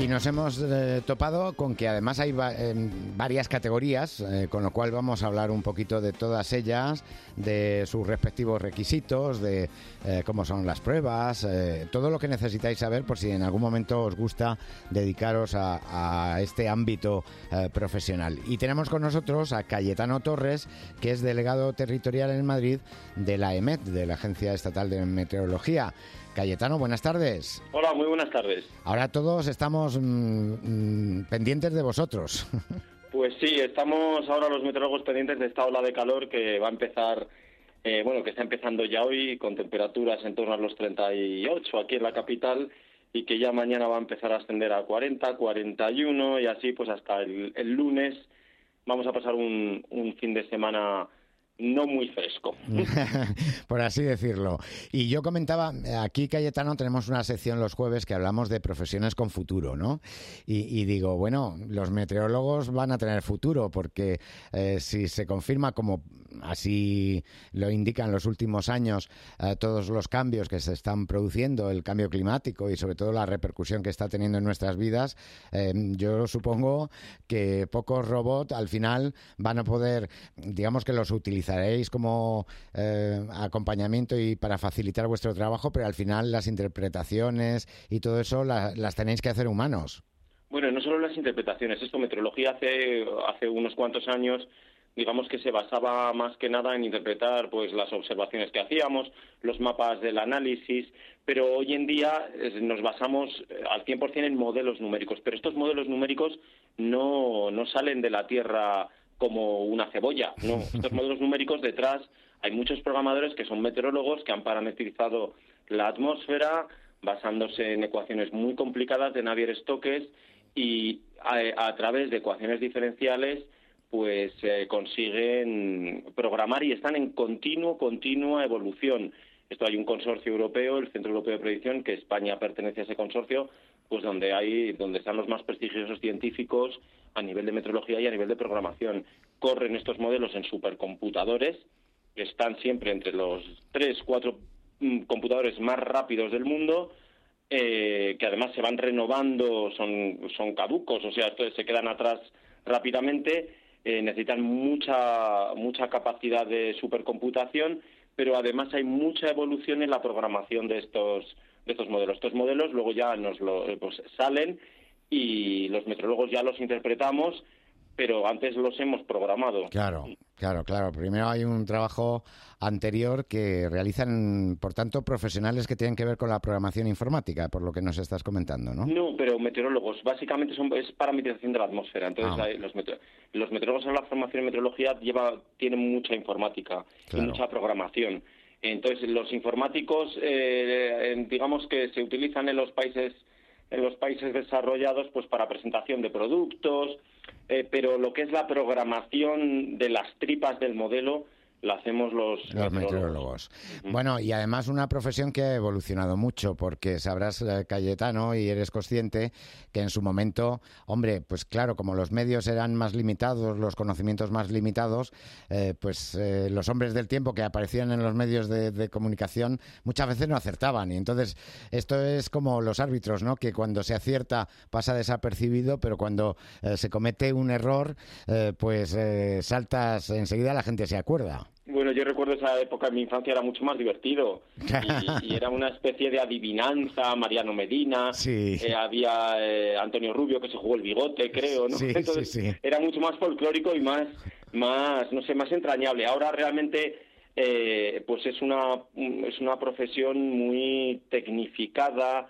Y nos hemos topado con que además hay varias categorías, con lo cual vamos a hablar un poquito de todas ellas, de sus respectivos requisitos, de cómo son las pruebas, todo lo que necesitáis saber por si en algún momento os gusta dedicaros a este ámbito profesional. Y tenemos con nosotros a Cayetano Torres, que es delegado territorial en Madrid de la EMET, de la Agencia Estatal de Meteorología. Cayetano, buenas tardes. Hola, muy buenas tardes. Ahora todos estamos pendientes de vosotros. Pues sí, estamos ahora los meteorólogos pendientes de esta ola de calor que va a empezar, que está empezando ya hoy, con temperaturas en torno a los 38 aquí en la capital, y que ya mañana va a empezar a ascender a 40, 41, y así pues hasta el lunes vamos a pasar un fin de semana no muy fresco. Por así decirlo. Y yo comentaba, aquí, Cayetano, tenemos una sección los jueves que hablamos de profesiones con futuro, ¿no? Y digo, bueno, los meteorólogos van a tener futuro porque si se confirma, como así lo indican los últimos años, todos los cambios que se están produciendo, el cambio climático y sobre todo la repercusión que está teniendo en nuestras vidas, yo supongo que pocos robots al final van a poder, digamos que los utilizaréis como acompañamiento y para facilitar vuestro trabajo, pero al final las interpretaciones y todo eso las tenéis que hacer humanos. Bueno, no solo las interpretaciones, esto meteorología hace unos cuantos años, digamos que se basaba más que nada en interpretar pues las observaciones que hacíamos, los mapas del análisis, pero hoy en día nos basamos al 100% en modelos numéricos, pero estos modelos numéricos no salen de la Tierra como una cebolla, no. Estos modelos numéricos detrás hay muchos programadores que son meteorólogos que han parametrizado la atmósfera basándose en ecuaciones muy complicadas de Navier-Stokes y a través de ecuaciones diferenciales pues consiguen programar y están en continua evolución. Esto hay un consorcio europeo, el Centro Europeo de Predicción, que España pertenece a ese consorcio, pues donde están los más prestigiosos científicos a nivel de meteorología y a nivel de programación. Corren estos modelos en supercomputadores, que están siempre entre los 3-4 computadores más rápidos del mundo, que además se van renovando, son caducos, o sea, se quedan atrás rápidamente, necesitan mucha capacidad de supercomputación, pero además hay mucha evolución en la programación de estos modelos. Estos modelos luego ya pues salen y los meteorólogos ya los interpretamos, pero antes los hemos programado. Claro. Primero hay un trabajo anterior que realizan, por tanto, profesionales que tienen que ver con la programación informática, por lo que nos estás comentando, ¿no? No, pero meteorólogos. Básicamente es parametrización de la atmósfera. Entonces, los meteorólogos en la formación en meteorología tienen mucha informática y mucha programación. Entonces, los informáticos, digamos que se utilizan en los países desarrollados pues para presentación de productos, pero lo que es la programación de las tripas del modelo la hacemos los meteorólogos. Bueno, y además una profesión que ha evolucionado mucho, porque sabrás, Cayetano, y eres consciente que en su momento, hombre, pues claro, como los medios eran más limitados, los conocimientos más limitados, los hombres del tiempo que aparecían en los medios de comunicación muchas veces no acertaban. Y entonces esto es como los árbitros, ¿no? Que cuando se acierta pasa desapercibido, pero cuando se comete un error, saltas enseguida, la gente se acuerda. Bueno, yo recuerdo esa época en mi infancia, era mucho más divertido y era una especie de adivinanza. Mariano Medina, sí. Había Antonio Rubio que se jugó el bigote, creo, ¿no? Sí, entonces sí. Era mucho más folclórico y más entrañable. Ahora realmente pues es una profesión muy tecnificada,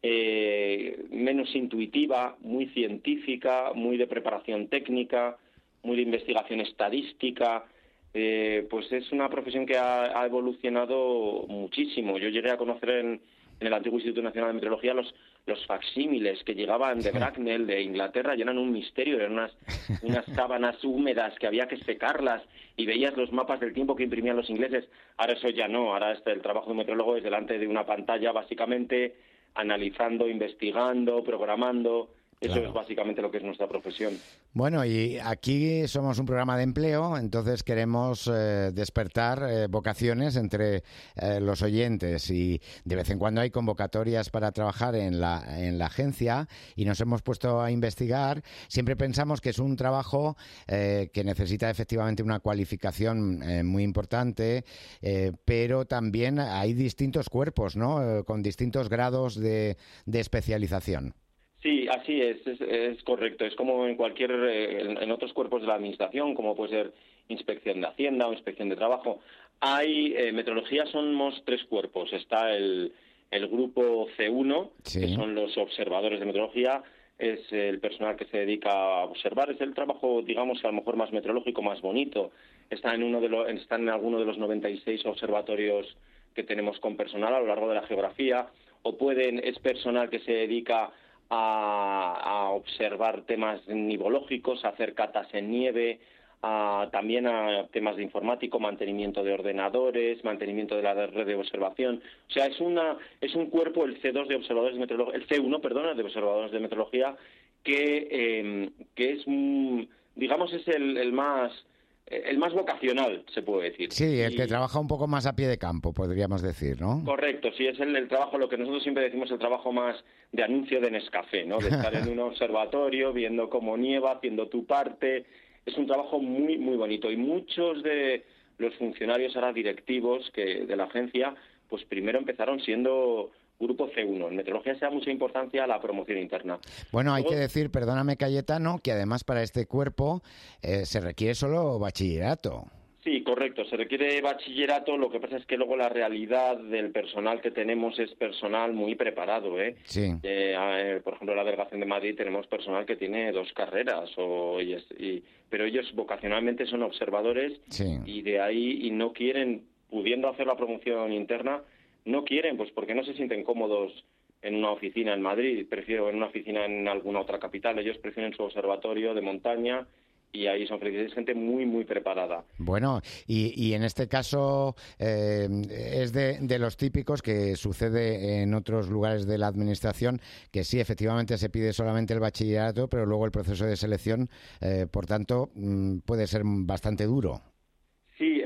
menos intuitiva, muy científica, muy de preparación técnica, muy de investigación estadística. Pues es una profesión que ha evolucionado muchísimo. Yo llegué a conocer en el antiguo Instituto Nacional de Meteorología los facsímiles que llegaban de Bracknell, de Inglaterra, y eran un misterio, eran unas sábanas húmedas que había que secarlas y veías los mapas del tiempo que imprimían los ingleses. Ahora eso ya no, ahora el trabajo de un meteorólogo es delante de una pantalla, básicamente, analizando, investigando, programando. Eso Claro. es básicamente lo que es nuestra profesión. Bueno, y aquí somos un programa de empleo, entonces queremos despertar vocaciones entre los oyentes y de vez en cuando hay convocatorias para trabajar en la agencia y nos hemos puesto a investigar. Siempre pensamos que es un trabajo que necesita efectivamente una cualificación muy importante, pero también hay distintos cuerpos, ¿no? Con distintos grados de especialización. Sí, así es correcto. Es como en en otros cuerpos de la administración, como puede ser inspección de Hacienda o inspección de trabajo. Metrología somos tres cuerpos. Está el grupo C1, Sí. que son los observadores de metrología, es el personal que se dedica a observar, es el trabajo, digamos, a lo mejor más meteorológico, más bonito. Está en alguno de los 96 observatorios que tenemos con personal a lo largo de la geografía, es personal que se dedica a observar temas nivológicos, a hacer catas en nieve, también a temas de informático, mantenimiento de ordenadores, mantenimiento de la red de observación. O sea, es un cuerpo, el C2 de observadores de meteorología, el C1, perdona, de observadores de meteorología, que es, digamos, es el más vocacional, se puede decir. Sí, el que trabaja un poco más a pie de campo, podríamos decir, ¿no? Correcto, sí, es el trabajo, lo que nosotros siempre decimos, el trabajo más de anuncio de Nescafé, ¿no? De estar en un observatorio, viendo cómo nieva, haciendo tu parte. Es un trabajo muy, muy bonito. Y muchos de los funcionarios ahora directivos de la agencia, pues primero empezaron siendo grupo C1. En meteorología se da mucha importancia a la promoción interna. Bueno, hay Luego, que decir, perdóname Cayetano, que además para este cuerpo se requiere solo bachillerato. sí, correcto, se requiere bachillerato, lo que pasa es que luego la realidad del personal que tenemos es personal muy preparado, ¿eh? Sí. Por ejemplo, en la Delegación de Madrid tenemos personal que tiene 2 carreras, pero ellos vocacionalmente son observadores Sí. y de ahí y no quieren, pudiendo hacer la promoción interna, no quieren, pues porque no se sienten cómodos en una oficina en Madrid, prefiero en una oficina en alguna otra capital, ellos prefieren su observatorio de montaña y ahí son felices. Es gente muy, muy preparada. Bueno, y en este caso es de los típicos que sucede en otros lugares de la administración, que sí, efectivamente se pide solamente el bachillerato, pero luego el proceso de selección, por tanto, puede ser bastante duro. Sí,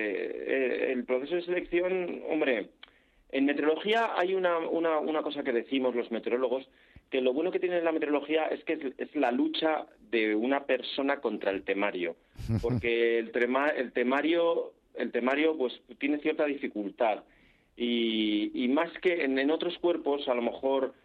el proceso de selección, hombre, en meteorología hay una cosa que decimos los meteorólogos, que lo bueno que tiene la meteorología es que es la lucha de una persona contra el temario, porque el temario pues tiene cierta dificultad y más que en otros cuerpos a lo mejor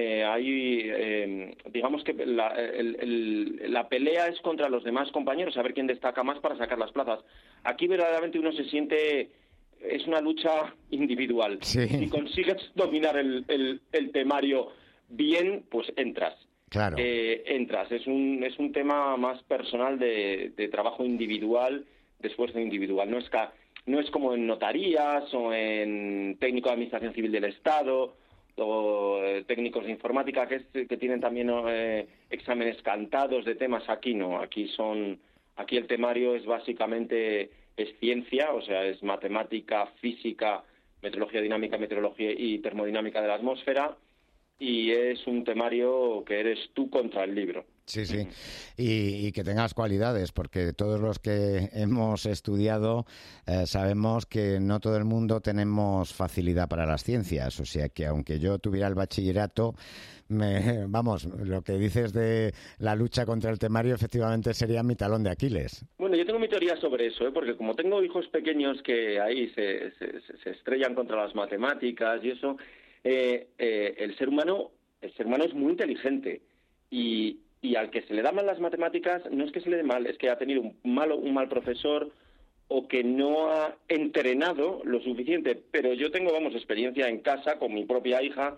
digamos que la pelea es contra los demás compañeros, a ver quién destaca más para sacar las plazas. Aquí verdaderamente uno se siente, es una lucha individual. Sí. Si consigues dominar el temario bien, pues entras. Claro. Entras. Es un tema más personal de trabajo individual, de esfuerzo individual. No es como en notarías o en técnico de administración civil del Estado o técnicos de informática que tienen también exámenes cantados de temas. Aquí no. Aquí el temario es básicamente ciencia, o sea, es matemática, física, meteorología dinámica, meteorología y termodinámica de la atmósfera. Y es un temario que eres tú contra el libro. Sí, sí. Y que tengas cualidades, porque todos los que hemos estudiado sabemos que no todo el mundo tenemos facilidad para las ciencias. O sea que aunque yo tuviera el bachillerato, lo que dices de la lucha contra el temario efectivamente sería mi talón de Aquiles. Bueno, yo tengo mi teoría sobre eso, porque como tengo hijos pequeños que ahí se estrellan contra las matemáticas y eso, el ser humano es muy inteligente y al que se le da mal las matemáticas no es que se le dé mal, es que ha tenido un mal profesor o que no ha entrenado lo suficiente. Pero yo tengo, experiencia en casa con mi propia hija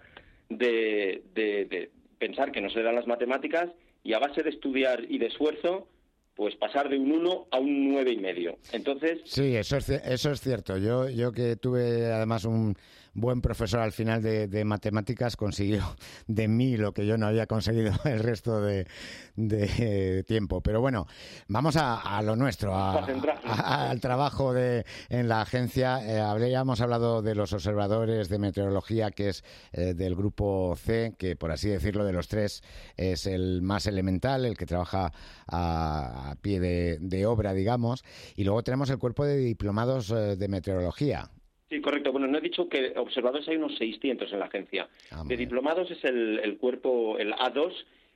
de pensar que no se le dan las matemáticas y a base de estudiar y de esfuerzo, pues pasar de un 1 a un 9,5. Entonces... Sí, eso es cierto. Yo que tuve además un buen profesor al final de matemáticas, consiguió de mí lo que yo no había conseguido el resto de tiempo. Pero bueno, vamos a lo nuestro, al trabajo en la agencia. Habríamos hablado de los observadores de meteorología, que es del grupo C, que por así decirlo, de los tres es el más elemental, el que trabaja a pie de obra, digamos. Y luego tenemos el cuerpo de diplomados de meteorología. Sí, correcto. Bueno, no he dicho que observadores hay unos 600 en la agencia. De diplomados es el cuerpo, el A2.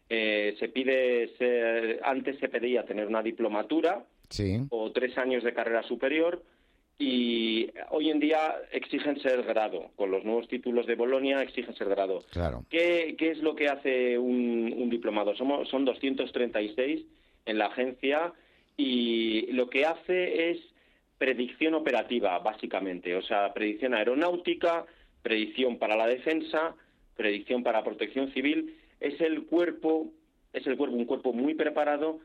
Antes se pedía tener una diplomatura, sí, o 3 años de carrera superior, y hoy en día exigen ser grado. Con los nuevos títulos de Bolonia exigen ser grado. Claro. ¿Qué es lo que hace un diplomado? Son 236 en la agencia, y lo que hace es predicción operativa, básicamente. O sea, predicción aeronáutica, predicción para la defensa, predicción para protección civil. Es un cuerpo muy preparado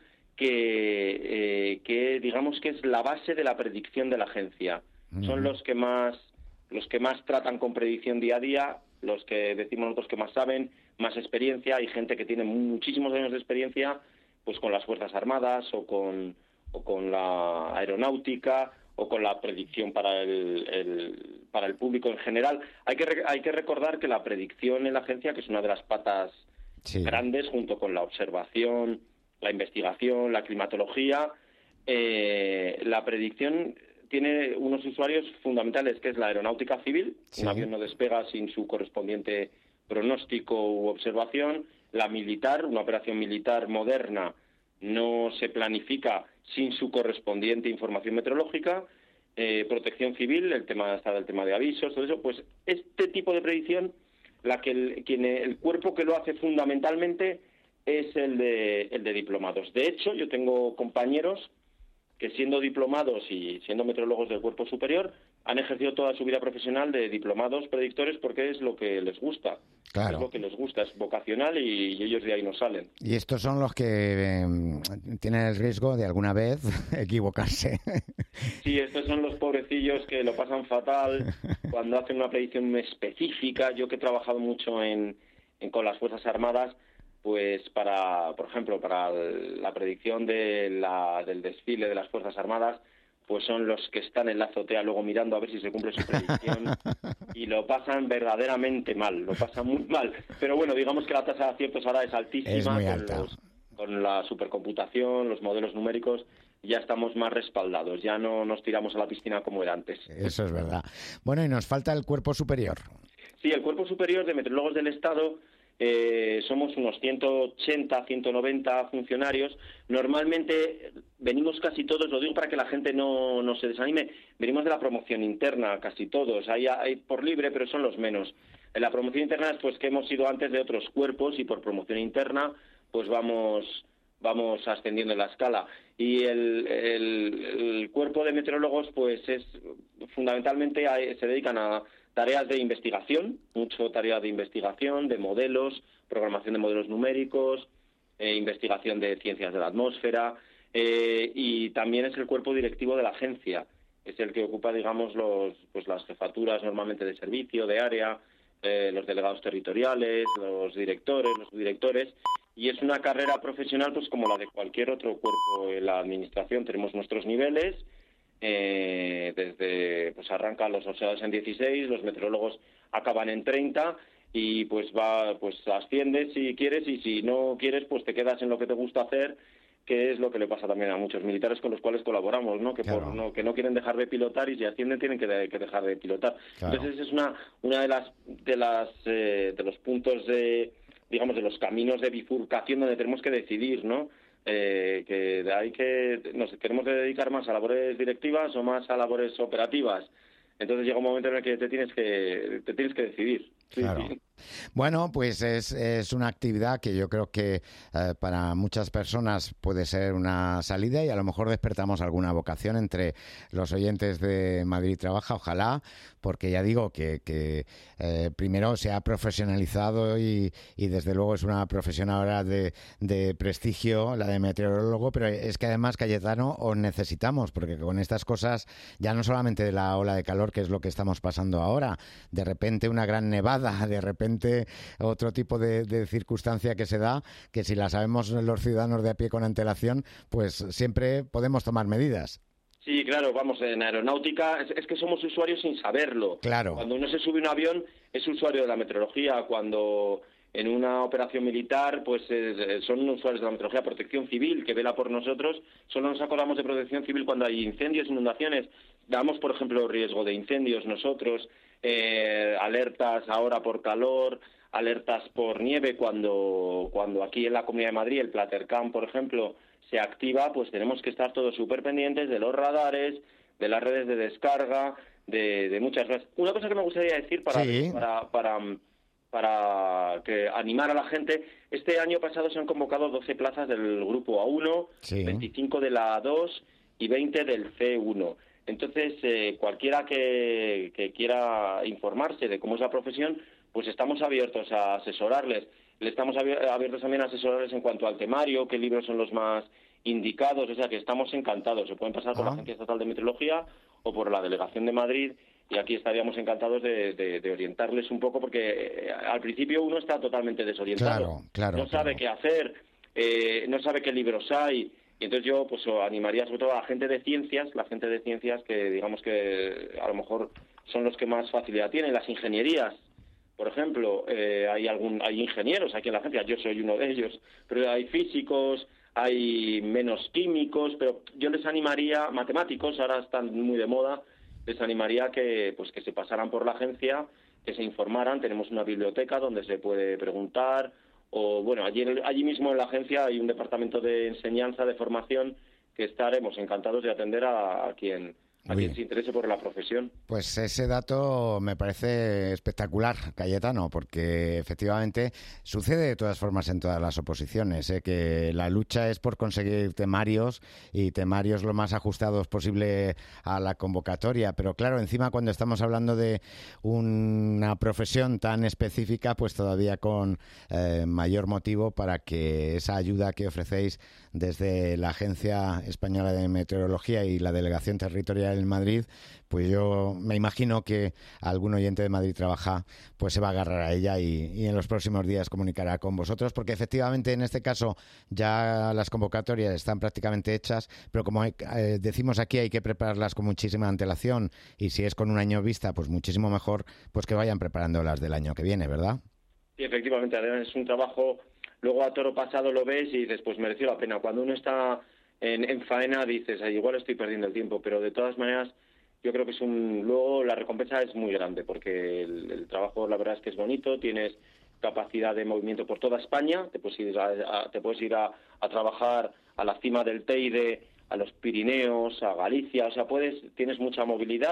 que digamos que es la base de la predicción de la agencia. Son los que más tratan con predicción día a día, los que decimos nosotros que más saben, más experiencia. Hay gente que tiene muchísimos años de experiencia, pues con las Fuerzas Armadas o con la aeronáutica o con la predicción para el público en general. Hay que recordar que la predicción en la agencia, que es una de las patas grandes, junto con la observación, la investigación, la climatología, la predicción tiene unos usuarios fundamentales, que es la aeronáutica civil. Un avión no despega sin su correspondiente pronóstico u observación. La militar, una operación militar moderna, no se planifica sin su correspondiente información meteorológica. Protección civil, el tema de avisos, todo eso. Pues este tipo de predicción, el cuerpo que lo hace fundamentalmente es el de diplomados. De hecho, yo tengo compañeros que, siendo diplomados y siendo meteorólogos del cuerpo superior, han ejercido toda su vida profesional de diplomados predictores, porque es lo que les gusta. Claro. Es lo que les gusta, es vocacional, y ellos de ahí no salen. Y estos son los que tienen el riesgo de alguna vez equivocarse. Sí, estos son los pobrecillos que lo pasan fatal cuando hacen una predicción muy específica. Yo, que he trabajado mucho con las Fuerzas Armadas, pues por ejemplo, para la predicción del desfile de las Fuerzas Armadas, pues son los que están en la azotea luego mirando a ver si se cumple su predicción, y lo pasan verdaderamente mal, lo pasan muy mal. Pero bueno, digamos que la tasa de aciertos ahora es altísima. Es muy alta. Con la supercomputación, los modelos numéricos, ya estamos más respaldados, ya no nos tiramos a la piscina como era antes. Eso es verdad. Bueno, y nos falta el cuerpo superior. Sí, el cuerpo superior de meteorólogos del Estado. Somos unos 180, 190 funcionarios. Normalmente venimos casi todos, lo digo para que la gente no se desanime, venimos de la promoción interna, casi todos. Hay por libre, pero son los menos. En la promoción interna es pues que hemos ido antes de otros cuerpos, y por promoción interna pues vamos ascendiendo en la escala. Y el cuerpo de meteorólogos pues es fundamentalmente se dedican a tareas de investigación, mucho tarea de investigación, de modelos, programación de modelos numéricos, investigación de ciencias de la atmósfera, y también es el cuerpo directivo de la agencia. Es el que ocupa, digamos, las jefaturas normalmente de servicio, de área, los delegados territoriales, los directores, los subdirectores, y es una carrera profesional pues como la de cualquier otro cuerpo en la administración. Tenemos nuestros niveles. Desde arrancan los observadores en 16, los meteorólogos acaban en 30, y pues asciendes si quieres, y si no quieres pues te quedas en lo que te gusta hacer, que es lo que le pasa también a muchos militares con los cuales colaboramos, ¿no? Que claro, que no quieren dejar de pilotar, y si ascienden tienen que dejar de pilotar. Claro. Entonces es una de los puntos de los caminos de bifurcación donde tenemos que decidir, ¿no? Que de ahí que nos queremos dedicar más a labores directivas o más a labores operativas. Entonces llega un momento en el que te tienes que decidir. Claro. Sí. Bueno, pues es una actividad que yo creo que para muchas personas puede ser una salida y a lo mejor despertamos alguna vocación entre los oyentes de Madrid Trabaja, ojalá, porque ya digo que primero se ha profesionalizado y desde luego es una profesión ahora de prestigio, la de meteorólogo, pero es que además, Cayetano, os necesitamos, porque con estas cosas, ya no solamente de la ola de calor, que es lo que estamos pasando ahora, de repente una gran nevada, de repente otro tipo de circunstancia que se da, que si la sabemos los ciudadanos de a pie con antelación, pues siempre podemos tomar medidas. Sí, claro, vamos, en aeronáutica es que somos usuarios sin saberlo. Claro. Cuando uno se sube a un avión es usuario de la meteorología, cuando en una operación militar pues son usuarios de la meteorología. Protección Civil, que vela por nosotros, solo nos acordamos de Protección Civil cuando hay incendios, inundaciones. Damos, por ejemplo, riesgo de incendios nosotros, alertas ahora por calor, alertas por nieve, cuando aquí en la Comunidad de Madrid el Platercam, por ejemplo, se activa, pues tenemos que estar todos súper pendientes de los radares, de las redes de descarga, de muchas cosas. Una cosa que me gustaría decir para que animar a la gente, este año pasado se han convocado 12 plazas del grupo A1, sí. 25 de la A2 y 20 del C1. Entonces, cualquiera que quiera informarse de cómo es la profesión, pues estamos abiertos a asesorarles. Le estamos abiertos también a asesorarles en cuanto al temario, qué libros son los más indicados, o sea que estamos encantados. Se pueden pasar por la Agencia Estatal de Meteorología o por la Delegación de Madrid y aquí estaríamos encantados de orientarles un poco porque al principio uno está totalmente desorientado. Claro, no sabe qué hacer, no sabe qué libros hay. Y entonces yo pues animaría sobre todo a la gente de ciencias que digamos que a lo mejor son los que más facilidad tienen, las ingenierías. Por ejemplo, hay ingenieros aquí en la agencia, yo soy uno de ellos, pero hay físicos, hay menos químicos, pero yo les animaría, matemáticos, ahora están muy de moda, les animaría que se pasaran por la agencia, que se informaran. Tenemos una biblioteca donde se puede preguntar, o bueno, allí mismo en la agencia hay un departamento de enseñanza, de formación, que estaremos encantados de atender a quien se interese por la profesión. Pues ese dato me parece espectacular, Cayetano, porque efectivamente sucede de todas formas en todas las oposiciones, que la lucha es por conseguir temarios y temarios lo más ajustados posible a la convocatoria, pero claro, encima cuando estamos hablando de una profesión tan específica, pues todavía con mayor motivo para que esa ayuda que ofrecéis desde la Agencia Española de Meteorología y la Delegación Territorial en Madrid, pues yo me imagino que algún oyente de Madrid Trabaja pues se va a agarrar a ella y en los próximos días comunicará con vosotros, porque efectivamente en este caso ya las convocatorias están prácticamente hechas, pero como decimos aquí, hay que prepararlas con muchísima antelación y si es con un año vista, pues muchísimo mejor pues que vayan preparando las del año que viene, ¿verdad? Sí, efectivamente, además es un trabajo, luego a toro pasado lo ves y dices, pues mereció la pena. Cuando uno está en faena dices, igual estoy perdiendo el tiempo, pero de todas maneras yo creo que luego la recompensa es muy grande, porque el trabajo la verdad es que es bonito, tienes capacidad de movimiento por toda España, te puedes ir a trabajar a la cima del Teide, a los Pirineos, a Galicia, o sea, tienes mucha movilidad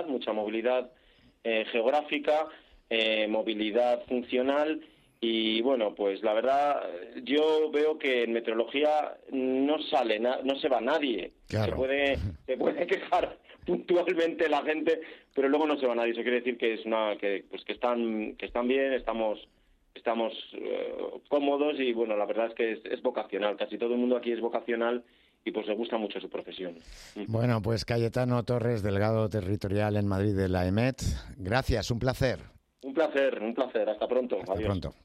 geográfica, movilidad funcional. Y bueno, pues la verdad, yo veo que en meteorología no se va nadie. Claro. Se puede quejar puntualmente la gente, pero luego no se va nadie. Eso quiere decir que que están bien, estamos cómodos y bueno, la verdad es que es vocacional. Casi todo el mundo aquí es vocacional y pues le gusta mucho su profesión. Bueno, pues Cayetano Torres, delegado territorial en Madrid de la EMET. Gracias, un placer. Un placer. Hasta pronto. Hasta Adiós. Pronto.